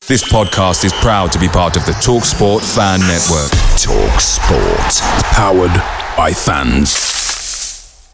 This podcast is proud to be part of the TalkSport Fan Network. TalkSport. Powered by fans.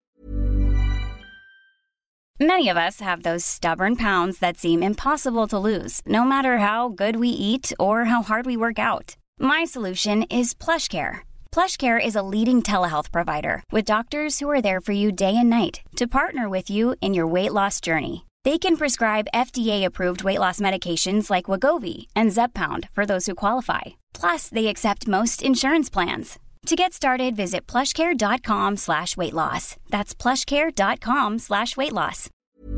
Many of us have those stubborn pounds that seem impossible to lose, no matter how good we eat or how hard we work out. My solution is PlushCare. PlushCare is a leading telehealth provider with doctors who are there for you day and night to partner with you in your weight loss journey. They can prescribe FDA-approved weight loss medications like Wegovy and Zepbound for those who qualify. Plus, they accept most insurance plans. To get started, visit plushcare.com/weightloss. That's plushcare.com/weightloss.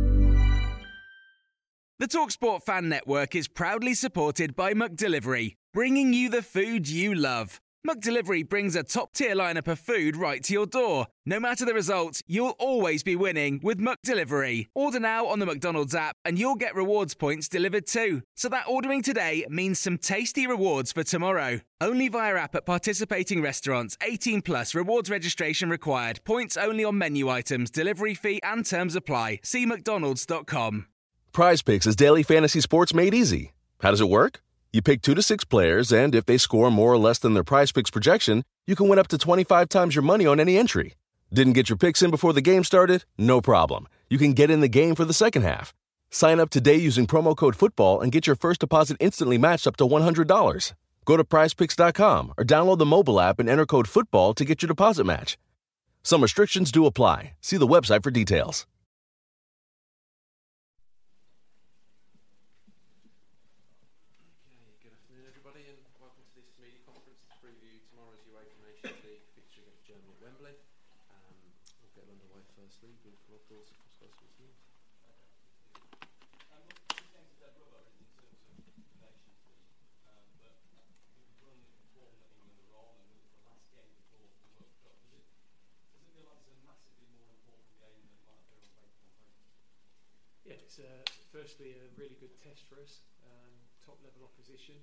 The TalkSport Fan Network is proudly supported by McDelivery, bringing you the food you love. McDelivery brings a top-tier lineup of food right to your door. No matter the result, you'll always be winning with McDelivery. Order now on the McDonald's app and you'll get rewards points delivered too. So that ordering today means some tasty rewards for tomorrow. Only via app at participating restaurants. 18 plus. Rewards registration required. Points only on menu items. Delivery fee and terms apply. See mcdonalds.com. PrizePicks is daily fantasy sports made easy. How does it work? You pick 2 to 6 players, and if they score more or less than their PrizePicks projection, you can win up to 25 times your money on any entry. Didn't get your picks in before the game started? No problem. You can get in the game for the second half. Sign up today using promo code FOOTBALL and get your first deposit instantly matched up to $100. Go to prizepicks.com or download the mobile app and enter code FOOTBALL to get your deposit match. Some restrictions do apply. See the website for details. It's firstly a really good test for us, top level opposition,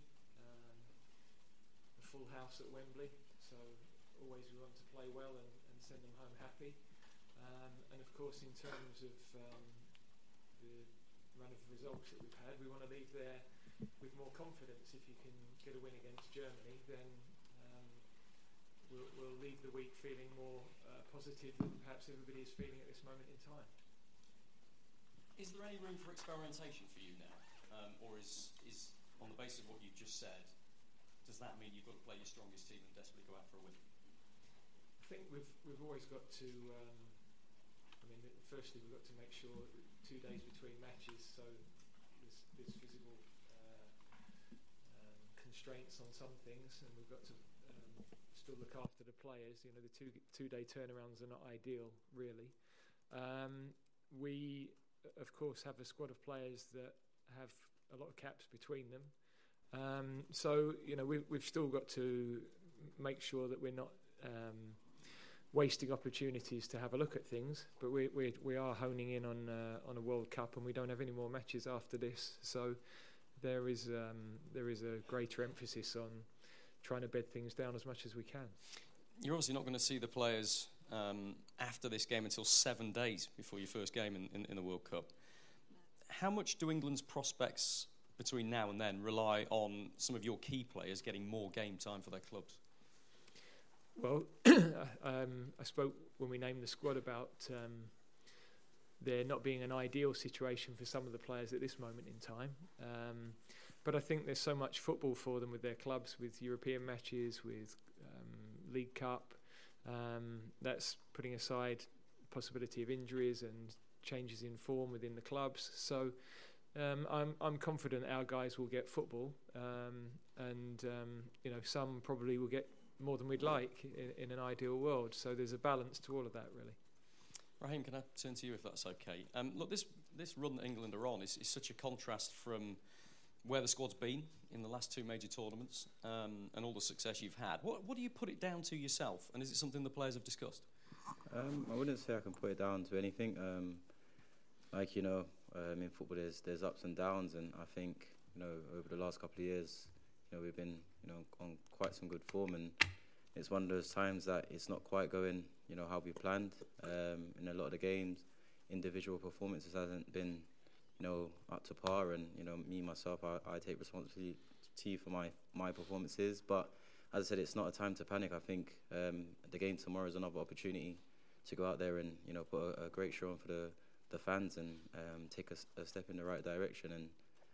a full house at Wembley, so always we want to play well and send them home happy, and of course in terms of the run of results that we've had, we want to leave there with more confidence. If you can get a win against Germany, then we'll leave the week feeling more positive than perhaps everybody is feeling at this moment in time. Is there any room for experimentation for you now? Or is on the basis of what you've just said, does that mean you've got to play your strongest team and desperately go out for a win? I think we've always got to, firstly we've got to make sure 2 days between matches, so there's physical constraints on some things, and we've got to still look after the players. You know, the two-day turnarounds are not ideal, really. We of course have a squad of players that have a lot of caps between them, so you know we've still got to make sure that we're not wasting opportunities to have a look at things, but we are honing in on a World Cup, and we don't have any more matches after this, so there is a greater emphasis on trying to bed things down as much as we can. You're obviously not going to see the players after this game until 7 days before your first game in the World Cup. How much do England's prospects between now and then rely on some of your key players getting more game time for their clubs? Well, I spoke when we named the squad about there not being an ideal situation for some of the players at this moment in time. But I think there's so much football for them with their clubs, with European matches, with League Cup. That's putting aside possibility of injuries and changes in form within the clubs. So I'm confident our guys will get football, and you know, some probably will get more than we'd like in an ideal world. So there's a balance to all of that, really. Raheem, can I turn to you if that's okay? Look, this run that England are on is such a contrast from where the squad's been in the last 2 major tournaments, and all the success you've had. What do you put it down to yourself, and is it something the players have discussed? I wouldn't say I can put it down to anything. In football there's ups and downs, and I think over the last couple of years, we've been on quite some good form, and it's one of those times that it's not quite going how we planned. In a lot of the games, individual performances hasn't been up to par. And me myself, I take responsibility for my performances. But as I said, it's not a time to panic. I think the game tomorrow is another opportunity to go out there and put a great show on for the fans and take a step in the right direction. And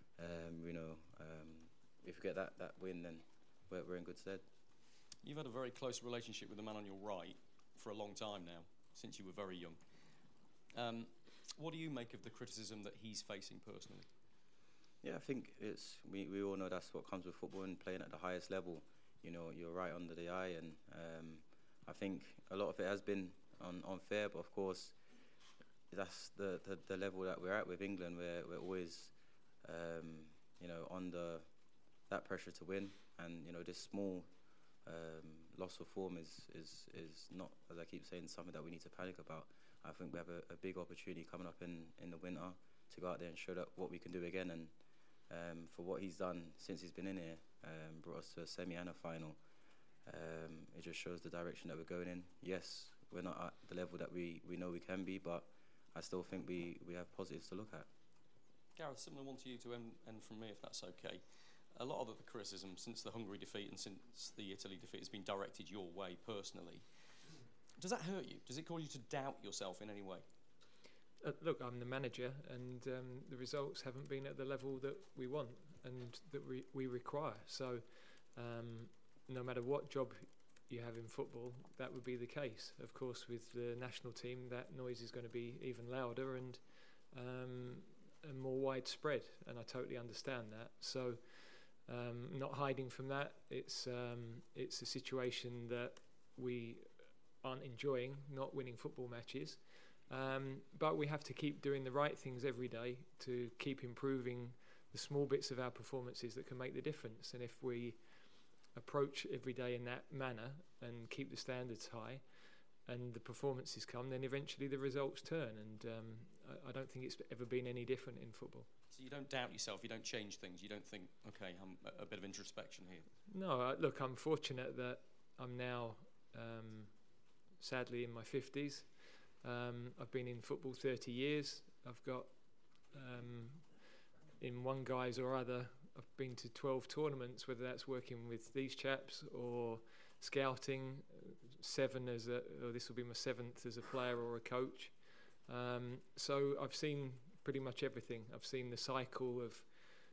if we get that win, then we're in good stead. You've had a very close relationship with the man on your right for a long time now, since you were very young. What do you make of the criticism that he's facing personally? Yeah, I think we all know that's what comes with football and playing at the highest level. You're right under the eye, and I think a lot of it has been unfair, but of course that's the level that we're at with England, where we're always under that pressure to win, and this small loss of form is not, as I keep saying, something that we need to panic about. I think we have a big opportunity coming up in the winter to go out there and show that what we can do again. And for what he's done since he's been in here, brought us to a semi and a final. It just shows the direction that we're going in. Yes, we're not at the level that we know we can be, but I still think we have positives to look at. Gareth, similar one to you to end from me, if that's okay. A lot of the criticism since the Hungary defeat and since the Italy defeat has been directed your way personally. Does that hurt you? Does it cause you to doubt yourself in any way? Look, I'm the manager, and the results haven't been at the level that we want and that we require. So no matter what job you have in football, that would be the case. Of course, with the national team, that noise is going to be even louder and more widespread, and I totally understand that. So not hiding from that, it's a situation that we aren't enjoying, not winning football matches. But we have to keep doing the right things every day to keep improving the small bits of our performances that can make the difference. And if we approach every day in that manner and keep the standards high and the performances come, then eventually the results turn. And I don't think it's ever been any different in football. So you don't doubt yourself, you don't change things, you don't think, okay, I'm a bit of introspection here? No, look, I'm fortunate that I'm now sadly in my 50s. I've been in football 30 years. I've got, in one guise or other, I've been to 12 tournaments, whether that's working with these chaps or scouting, 7 or this will be my 7th as a player or a coach. So I've seen pretty much everything. I've seen the cycle of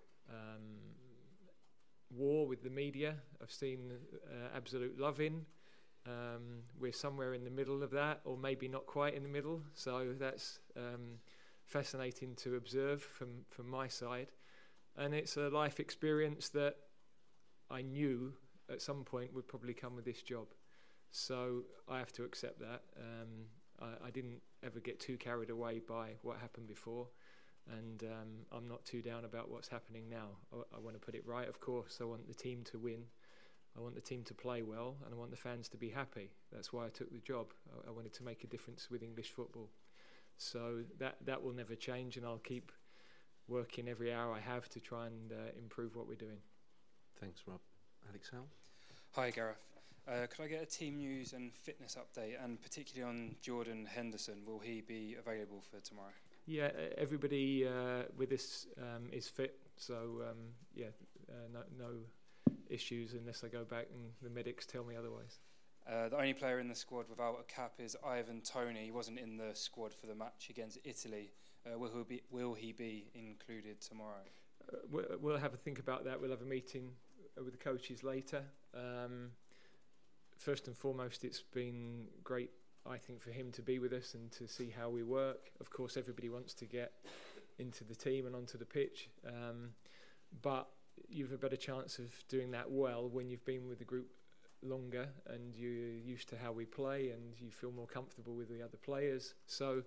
war with the media. I've seen absolute loving. We're somewhere in the middle of that, or maybe not quite in the middle. So that's fascinating to observe from my side. And it's a life experience that I knew at some point would probably come with this job. So I have to accept that. I didn't ever get too carried away by what happened before. And I'm not too down about what's happening now. I want to put it right, of course. I want the team to win. I want the team to play well, and I want the fans to be happy. That's why I took the job. I wanted to make a difference with English football. So that will never change, and I'll keep working every hour I have to try and improve what we're doing. Thanks, Rob. Alex Howell? Hi, Gareth. Could I get a team news and fitness update, and particularly on Jordan Henderson? Will he be available for tomorrow? Yeah, everybody with us is fit, so no issues unless I go back and the medics tell me otherwise. The only player in the squad without a cap is Ivan Toney. He wasn't in the squad for the match against Italy. Will he be included tomorrow? We'll have a think about that. We'll have a meeting with the coaches later. First and foremost, it's been great, I think, for him to be with us and to see how we work. Of course, everybody wants to get into the team and onto the pitch, but you've a better chance of doing that well when you've been with the group longer and you're used to how we play and you feel more comfortable with the other players. So,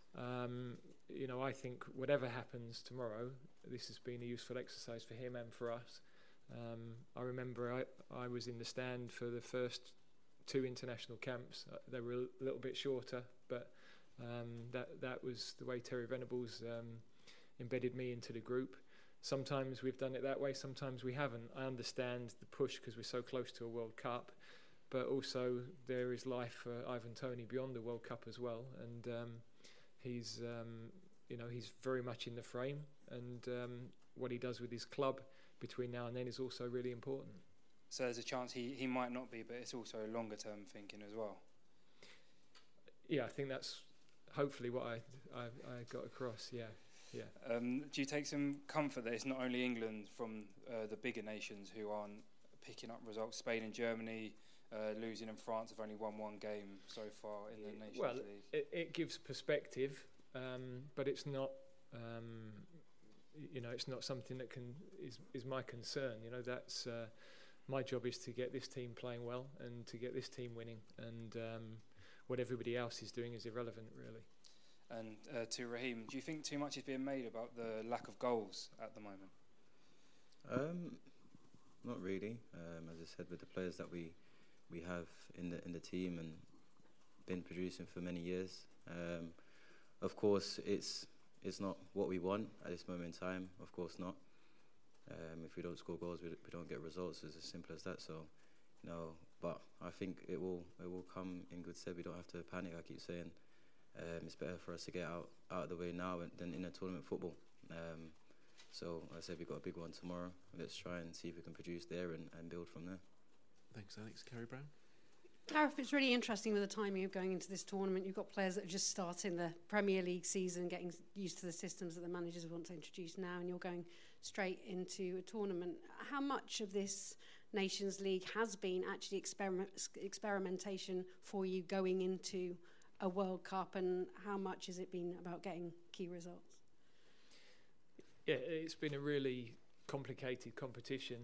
I think whatever happens tomorrow, this has been a useful exercise for him and for us. I remember I was in the stand for the first 2 international camps. They were a little bit shorter, but that was the way Terry Venables embedded me into the group. Sometimes we've done it that way, sometimes we haven't. I understand the push because we're so close to a World Cup, but also there is life for Ivan Toney beyond the World Cup as well, and he's very much in the frame. and what he does with his club between now and then is also really important. So there's a chance he might not be, but it's also longer term thinking as well. Yeah, I think that's hopefully what I got across. Yeah. Do you take some comfort that it's not only England from the bigger nations who aren't picking up results? Spain and Germany losing, and France have only won one game so far in the Nations League. It gives perspective, but it's not. It's not something that is my concern. That's my job is to get this team playing well and to get this team winning, and what everybody else is doing is irrelevant, really. And to Raheem, do you think too much is being made about the lack of goals at the moment? Not really. As I said, with the players that we have in the team and been producing for many years, of course it's not what we want at this moment in time. Of course not. If we don't score goals, we don't get results. It's as simple as that. So, but I think it will come in good stead. We don't have to panic. I keep saying it's better for us to get out of the way now than in a tournament football. So I said we've got a big one tomorrow. Let's try and see if we can produce there and build from there. Thanks, Alex. Kerry Brown. Gareth, it's really interesting with the timing of going into this tournament. You've got players that are just starting the Premier League season, getting used to the systems that the managers want to introduce now, and you're going straight into a tournament. How much of this Nations League has been actually experimentation for you going into a World Cup, and how much has it been about getting key results? Yeah, it's been a really complicated competition,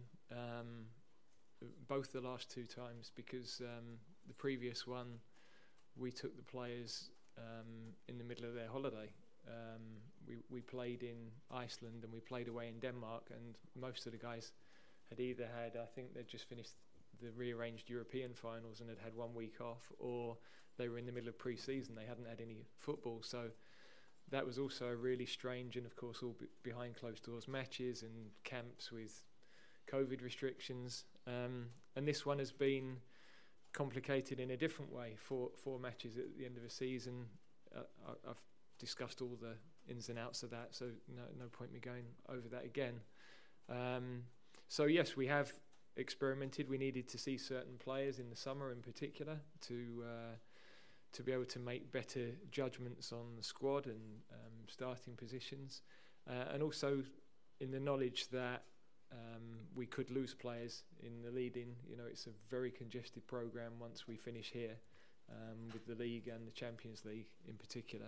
both the last two times, because the previous one we took the players in the middle of their holiday. We played in Iceland and we played away in Denmark, and most of the guys had either had, I think they'd just finished the rearranged European finals and had had 1 week off, or they were in the middle of pre-season, they hadn't had any football. So that was also really strange, and of course all behind closed doors matches and camps with COVID restrictions. And this one has been complicated in a different way. Four matches at the end of a season. I've discussed all the ins and outs of that, so no point me going over that again. So yes, we have experimented. We needed to see certain players in the summer in particular to be able to make better judgments on the squad and starting positions, and also in the knowledge that we could lose players in the lead-in. It's a very congested programme once we finish here, with the league and the Champions League in particular.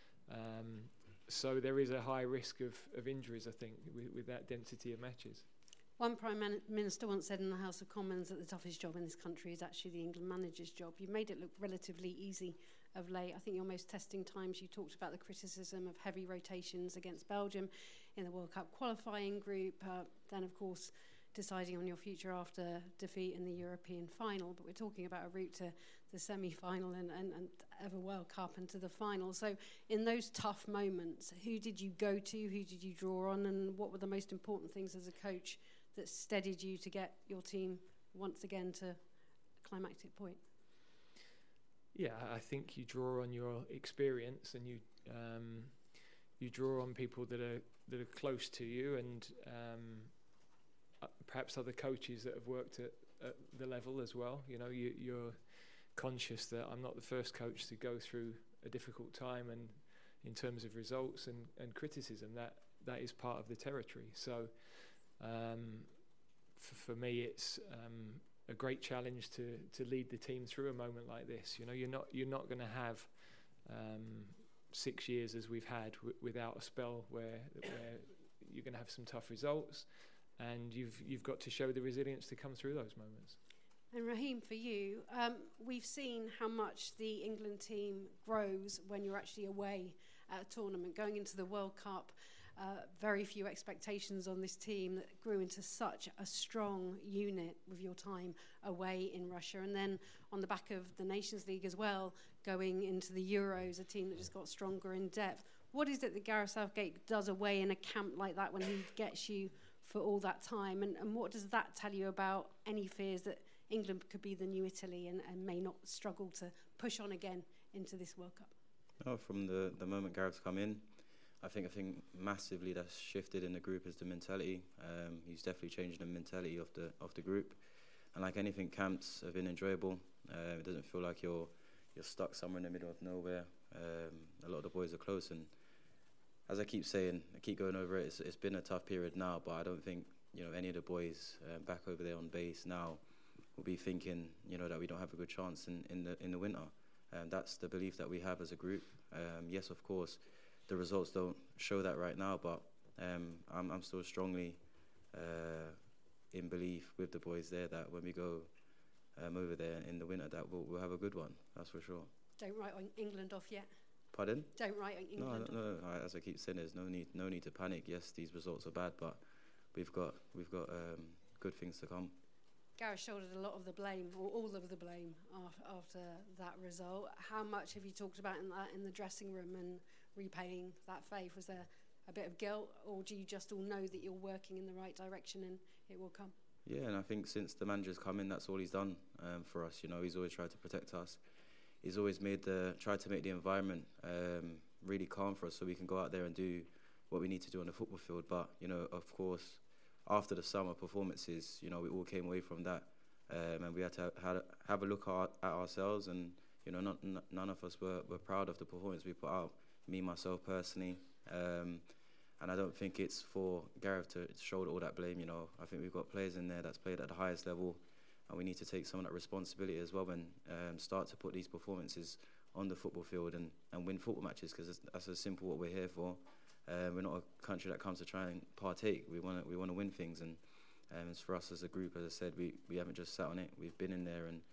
So there is a high risk of injuries, I think, with that density of matches. One Prime Minister once said in the House of Commons that the toughest job in this country is actually the England manager's job. You made it look relatively easy of late. I think your most testing times, you talked about the criticism of heavy rotations against Belgium in the World Cup qualifying group, then of course deciding on your future after defeat in the European final. But we're talking about a route to the semi-final and ever World Cup and to the final. So in those tough moments, who did you go to, who did you draw on, and what were the most important things as a coach that steadied you to get your team once again to a climactic point? Yeah, I think you draw on your experience, and you draw on people that are close to you, and perhaps other coaches that have worked at the level as well. You're conscious that I'm not the first coach to go through a difficult time, and in terms of results and criticism, that is part of the territory. So for me, it's a great challenge to lead the team through a moment like this. You're not going to have 6 years as we've had without a spell where you're going to have some tough results, and you've got to show the resilience to come through those moments. And Raheem, for you, we've seen how much the England team grows when you're actually away at a tournament. Going into the World Cup, very few expectations on this team that grew into such a strong unit with your time away in Russia. And then on the back of the Nations League as well, going into the Euros, a team that just got stronger in depth. What is it that Gareth Southgate does away in a camp like that when he gets you for all that time? And what does that tell you about any fears that England could be the new Italy and may not struggle to push on again into this World Cup? From the moment Gareth's come in, I think massively that's shifted in the group is the mentality. He's definitely changing the mentality of the group. And like anything, camps have been enjoyable. It doesn't feel like you're stuck somewhere in the middle of nowhere. A lot of the boys are close, and as I keep saying, I keep going over it. It's been a tough period now, but I don't think any of the boys back over there on base now will be thinking that we don't have a good chance in the winter. That's the belief that we have as a group. Yes, of course, the results don't show that right now, but I'm still strongly in belief with the boys there that when we go over there in the winter, that we'll have a good one. That's for sure. Don't write England off yet. Pardon? Don't write England off. No. As I keep saying, there's no need to panic. Yes, these results are bad, but we've got good things to come. Gareth shouldered a lot of the blame, or all of the blame, after that result. How much have you talked about in the dressing room and repaying that faith? Was there a bit of guilt, or do you just all know that you're working in the right direction and it will come? Yeah, and I think since the manager's come in, that's all he's done for us. He's always tried to protect us. He's always tried to make the environment really calm for us, so we can go out there and do what we need to do on the football field. But of course, after the summer performances, we all came away from that, and we had to have a look at ourselves, and none of us were proud of the performance we put out. Me, myself personally, and I don't think it's for Gareth to shoulder all that blame. I think we've got players in there that's played at the highest level, and we need to take some of that responsibility as well and start to put these performances on the football field and win football matches, because that's as simple what we're here for. We're not a country that comes to try and partake. We want to win things, and it's for us as a group. As I said, we haven't just sat on it. We've been in there, and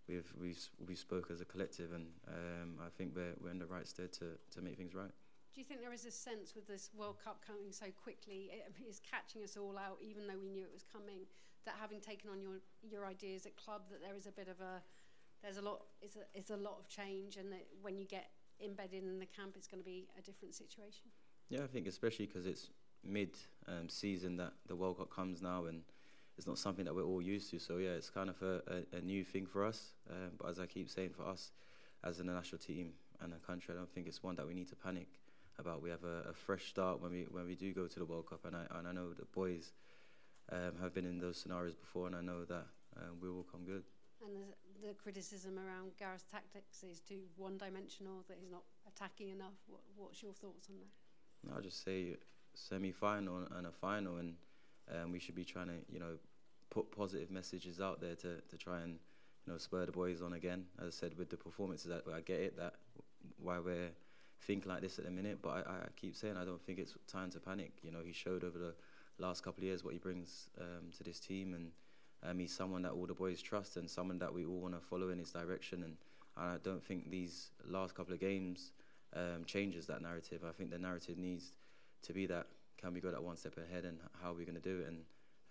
we've spoke as a collective, and I think we're in the right stead to make things right. Do you think there is a sense with this World Cup coming so quickly, it is catching us all out, even though we knew it was coming, that having taken on your ideas at club, that there is a bit of it's a lot of change, and that when you get embedded in the camp, it's going to be a different situation? Yeah, I think especially because it's mid-season that the World Cup comes now, and it's not something that we're all used to. So yeah, it's kind of a new thing for us. But as I keep saying, for us as a national team and a country, I don't think it's one that we need to panic about. We have a fresh start when we do go to the World Cup, and I know the boys have been in those scenarios before, and I know that we will come good. And the criticism around Gareth's tactics is too one-dimensional, that he's not attacking enough. What's your thoughts on that? I'll just say semi-final and a final, and we should be trying to put positive messages out there to try and spur the boys on again. As I said, with the performances, I get it, that why we're thinking like this at the minute, but I keep saying I don't think it's time to panic. He showed over the last couple of years what he brings to this team, and he's someone that all the boys trust, and someone that we all want to follow in his direction, and I don't think these last couple of games changes that narrative. I think the narrative needs to be that, can we go that one step ahead, and how are we going to do it, and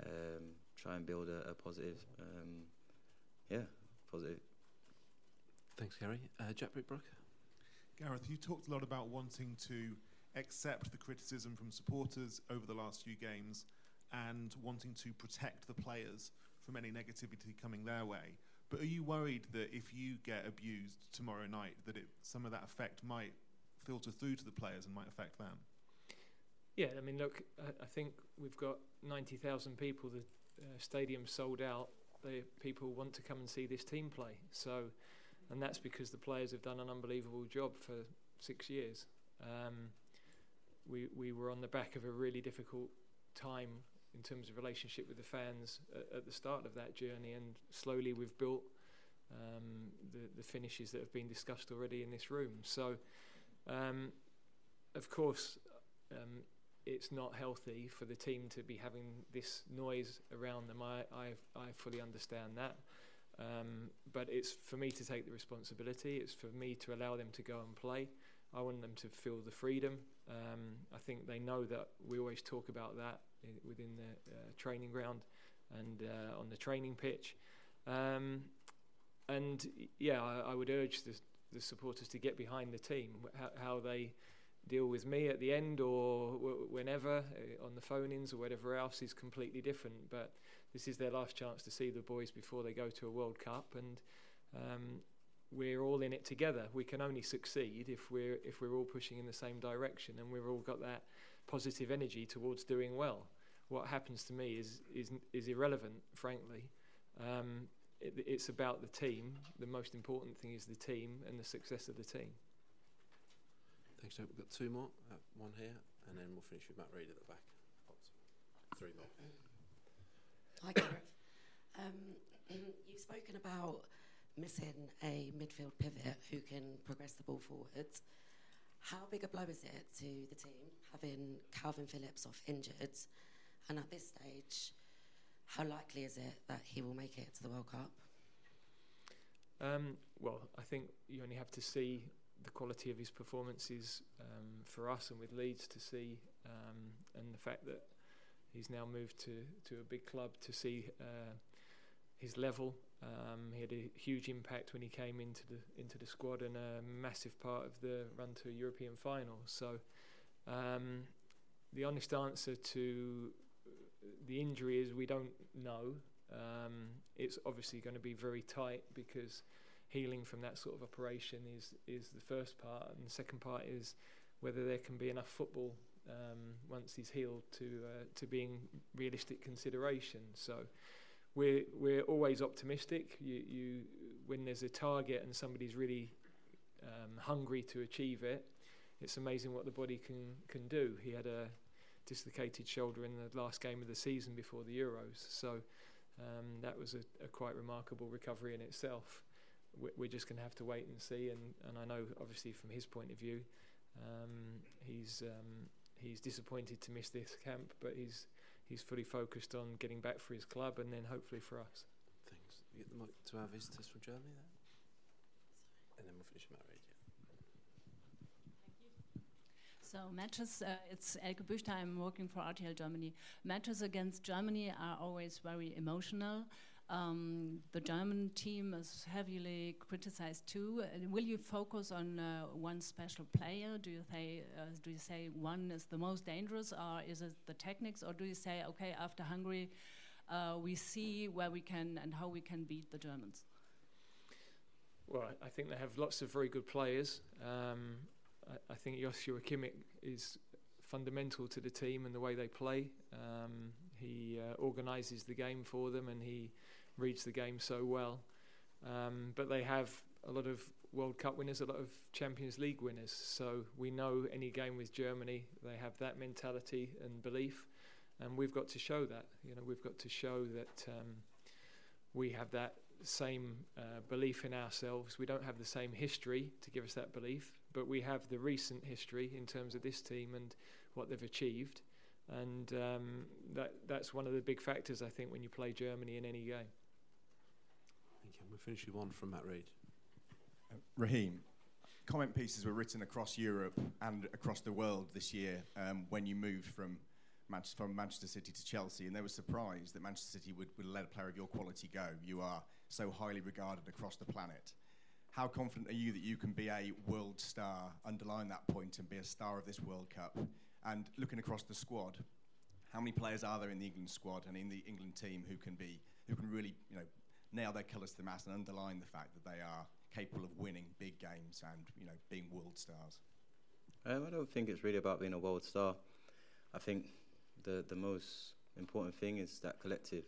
try and build a positive, positive. Thanks, Gary. Jack Brickbrook. Gareth, you talked a lot about wanting to accept the criticism from supporters over the last few games and wanting to protect the players from any negativity coming their way. But are you worried that if you get abused tomorrow night, that some of that effect might filter through to the players and might affect them? Yeah, I mean, look, I think we've got 90,000 people. The stadium sold out. People want to come and see this team play. So, and that's because the players have done an unbelievable job for 6 years. We were on the back of a really difficult time in terms of relationship with the fans at the start of that journey, and slowly we've built the finishes that have been discussed already in this room. So, of course, it's not healthy for the team to be having this noise around them. I fully understand that. But it's for me to take the responsibility. It's for me to allow them to go and play. I want them to feel the freedom. I think they know that we always talk about that within the training ground and on the training pitch. And yeah, I would urge the supporters to get behind the team. How they deal with me at the end or whenever on the phone-ins or whatever else is completely different. But this is their last chance to see the boys before they go to a World Cup, and we're all in it together. We can only succeed if we're all pushing in the same direction and we've all got that positive energy towards doing well. What happens to me is irrelevant, frankly. It's about the team. The most important thing is the team and the success of the team. Thanks, Joe. We've got two more. One here, and then we'll finish with Matt Reid at the back. Three more. Hi, Gareth. You've spoken about missing a midfield pivot who can progress the ball forwards. How big a blow is it to the team having Calvin Phillips off injured? And at this stage, how likely is it that he will make it to the World Cup? Well, I think you only have to see the quality of his performances for us and with Leeds to see, and the fact that he's now moved to a big club to see his level. He had a huge impact when he came into the squad and a massive part of the run to a European final. So the honest answer to the injury is we don't know. It's obviously going to be very tight because healing from that sort of operation is the first part, and the second part is whether there can be enough football once he's healed to being realistic consideration. So we're always optimistic. You when there's a target and somebody's really hungry to achieve it, it's amazing what the body can do. He had a dislocated shoulder in the last game of the season before the Euros, so that was a quite remarkable recovery in itself. We're just going to have to wait and see, and I know obviously from his point of view, he's disappointed to miss this camp, but he's fully focused on getting back for his club and then hopefully for us. Thanks. You get the mic to our visitors from Germany there, and then we'll finish with Matt Reid. So matches, it's Elke Büchter, I'm working for RTL Germany. Matches against Germany are always very emotional. The German team is heavily criticized too. Will you focus on one special player? Do you say one is the most dangerous, or is it the techniques, or do you say, okay, after Hungary, we see where we can and how we can beat the Germans? Well, I think they have lots of very good players. I think Joshua Kimmich is fundamental to the team and the way they play. He organises the game for them and he reads the game so well. But they have a lot of World Cup winners, a lot of Champions League winners. So we know any game with Germany, they have that mentality and belief. And we've got to show that. We've got to show that we have that same belief in ourselves. We don't have the same history to give us that belief, but we have the recent history in terms of this team and what they've achieved, and that's one of the big factors, I think, when you play Germany in any game. Thank you. We'll finish with one from Matt Reid. Raheem, comment pieces were written across Europe and across the world this year when you moved from Manchester City to Chelsea, and they were surprised that Manchester City would let a player of your quality go. You are so highly regarded across the planet. How confident are you that you can be a world star, underline that point, and be a star of this World Cup? And looking across the squad, how many players are there in the England squad and in the England team who can really nail their colours to the mast and underline the fact that they are capable of winning big games and being world stars? I don't think it's really about being a world star. I think the most important thing is that collective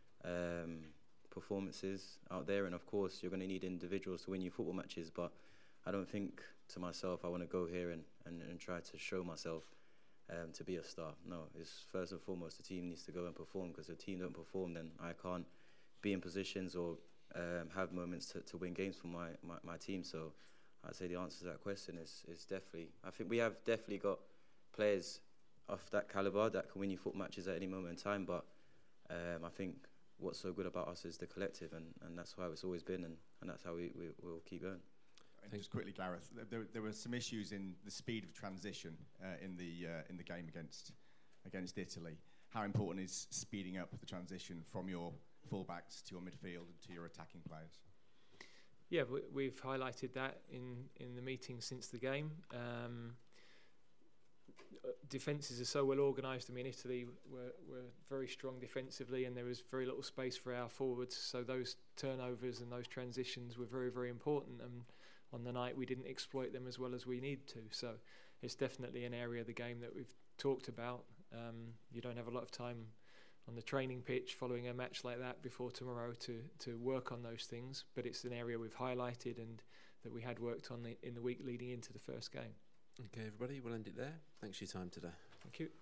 performances out there, and of course you're going to need individuals to win your football matches, but I don't think to myself I want to go here and try to show myself to be a star. No, it's first and foremost the team needs to go and perform, because if the team don't perform, then I can't be in positions or have moments to win games for my team. So I'd say the answer to that question is definitely, I think we have definitely got players of that calibre that can win you football matches at any moment in time, but I think what's so good about us is the collective, and that's how it's always been, and that's how we'll keep going. And just quickly, Gareth, there were some issues in the speed of transition in the game against Italy. How important is speeding up the transition from your fullbacks to your midfield and to your attacking players? Yeah, we've highlighted that in the meeting since the game. defences are so well organised. I mean, Italy were very strong defensively, and there was very little space for our forwards. So those turnovers and those transitions were very, very important. And on the night, we didn't exploit them as well as we need to. So it's definitely an area of the game that we've talked about. You don't have a lot of time on the training pitch following a match like that before tomorrow to work on those things. But it's an area we've highlighted and that we had worked on in the week leading into the first game. Okay, everybody, we'll end it there. Thanks for your time today. Thank you.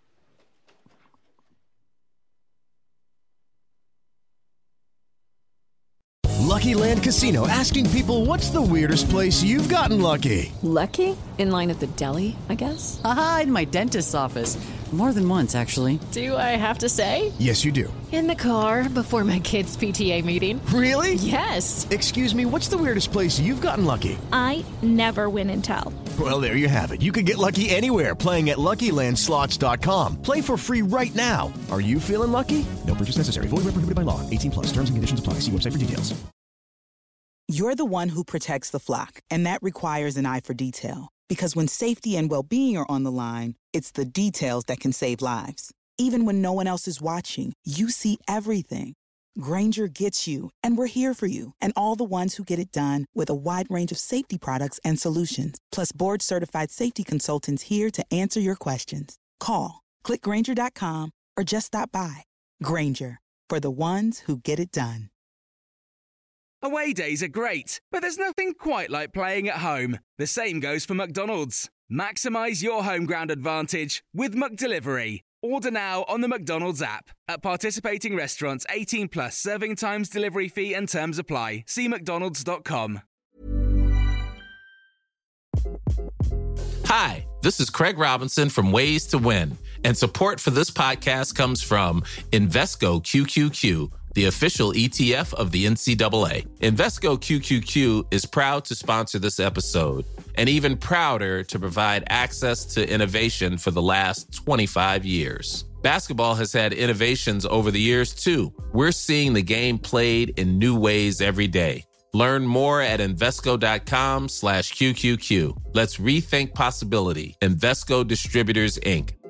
Lucky Land Casino, asking people, what's the weirdest place you've gotten lucky? Lucky? In line at the deli, I guess? Aha, in my dentist's office. More than once, actually. Do I have to say? Yes, you do. In the car before my kids' PTA meeting. Really? Yes. Excuse me, what's the weirdest place you've gotten lucky? I never win and tell. Well, there you have it. You can get lucky anywhere, playing at LuckyLandSlots.com. Play for free right now. Are you feeling lucky? No purchase necessary. Void where prohibited by law. 18+. Terms and conditions apply. See website for details. You're the one who protects the flock, and that requires an eye for detail. Because when safety and well-being are on the line, it's the details that can save lives. Even when no one else is watching, you see everything. Grainger gets you, and we're here for you, and all the ones who get it done with a wide range of safety products and solutions, plus board-certified safety consultants here to answer your questions. Call, click Grainger.com, or just stop by. Grainger, for the ones who get it done. Away days are great, but there's nothing quite like playing at home. The same goes for McDonald's. Maximise your home ground advantage with McDelivery. Order now on the McDonald's app. At participating restaurants, 18+, serving times, delivery fee and terms apply. See mcdonalds.com. Hi, this is Craig Robinson from Ways to Win, and support for this podcast comes from Invesco QQQ, the official ETF of the NCAA. Invesco QQQ is proud to sponsor this episode, and even prouder to provide access to innovation for the last 25 years. Basketball has had innovations over the years, too. We're seeing the game played in new ways every day. Learn more at Invesco.com/QQQ. Let's rethink possibility. Invesco Distributors, Inc.